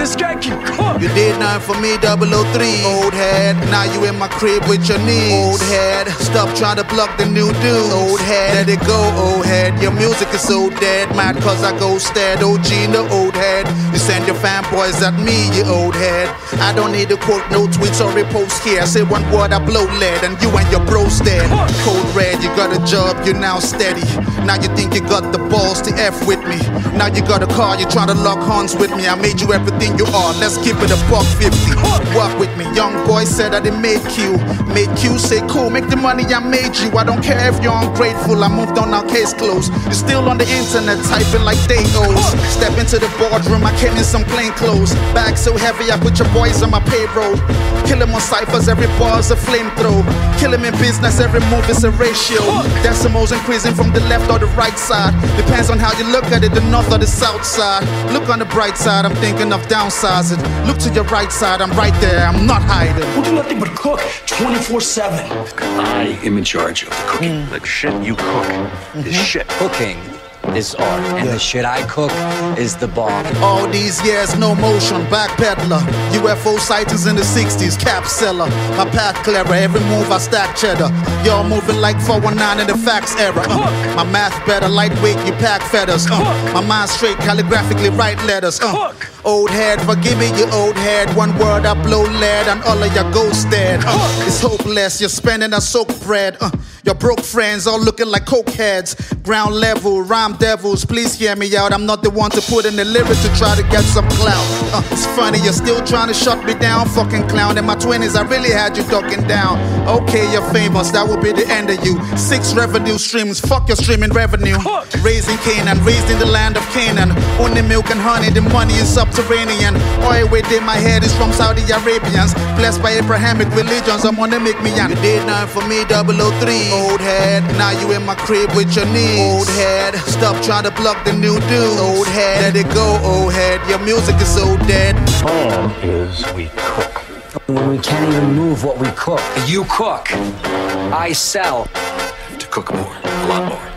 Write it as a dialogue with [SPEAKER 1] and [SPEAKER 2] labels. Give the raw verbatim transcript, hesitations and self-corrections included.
[SPEAKER 1] this guy can cook.
[SPEAKER 2] You did nothing for me, double oh three. Old head, now you in my crib with your knees. Old head, stop trying to block the new dudes. Old head, let it go, old head. Your music is so dead, mad cause I go stead. O G, no old head. You send your fanboys at me, you old head. I don't need to quote, no tweets or repost here. I say one word, I blow lead, and you and your bros dead. Cold red, you got a job, you're now steady. Now you think you got the balls to F with me. Now you got a car, you're trying to lock horns with me. I made you everything you are, let's keep it a buck fifty. Walk with me, young boy said I didn't make Q. Made Q say cool, make the money I made you. I don't care if you're ungrateful, I moved on, now case closed. You're still on the internet, typing like they owes. Step into the boardroom, I came in some plain clothes. Bag so heavy, I put your boys on my payroll. Kill him on ciphers, every bar's a flamethrower. Kill him in business, every move is a ratio. Decimals increasing from the left or the right side. Depends on how you look at it, the north or the south side. Look on the bright side, I'm thinking of downsizing. Look to your right side, I'm right there, I'm not hiding.
[SPEAKER 1] We'll do nothing but cook twenty-four seven.
[SPEAKER 3] I am in charge of the cooking.
[SPEAKER 4] Mm. The shit you cook mm-hmm. is shit.
[SPEAKER 5] Cooking is art, and yeah. the shit I cook is the bomb.
[SPEAKER 2] All these years, no motion, backpedaler. U F O sightings in the sixties, cap seller. My path clever, every move I stack cheddar. Y'all moving like four one nine in the fax era. Uh. My math better, lightweight, you pack feathers. Uh. My mind straight, calligraphically write letters. Uh. Old head, forgive me, you old head. One word, I blow lead, and all of your ghosts dead. Uh. It's hopeless, you're spending a soak bread. Uh. Your broke friends all looking like coke heads. Ground level, rhyme devils, please hear me out. I'm not the one to put in the lyric to try to get some clout. Uh, it's funny, you're still trying to shut me down, fucking clown. In my twenties, I really had you ducking down. Okay, you're famous, that will be the end of you. Six revenue streams, fuck your streaming revenue. Raising Canaan, raised in the land of Canaan. Only milk and honey, the money is subterranean. Oil within my head is from Saudi Arabians. Blessed by Abrahamic religions, I'm gonna make me young. You did nothing for me, double oh three. Old head, now you in my crib with your knees. Old head, stop trying to block the new dudes. Old head, let it go, old head. Your music is so dead.
[SPEAKER 4] Plan is we cook.
[SPEAKER 5] When we can't even move what we cook. You cook, I sell.
[SPEAKER 3] To cook more, a lot more.